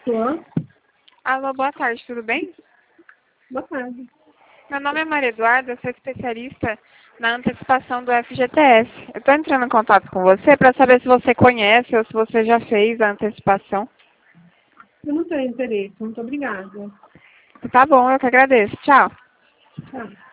Tô. Alô, boa tarde, tudo bem? Boa tarde. Meu nome é Maria Eduarda, eu sou especialista na antecipação do FGTS. Eu estou entrando em contato com você para saber se você conhece ou se você já fez a antecipação. Eu não tenho interesse. Muito obrigada. Tá bom, eu que agradeço. Tchau. Tchau.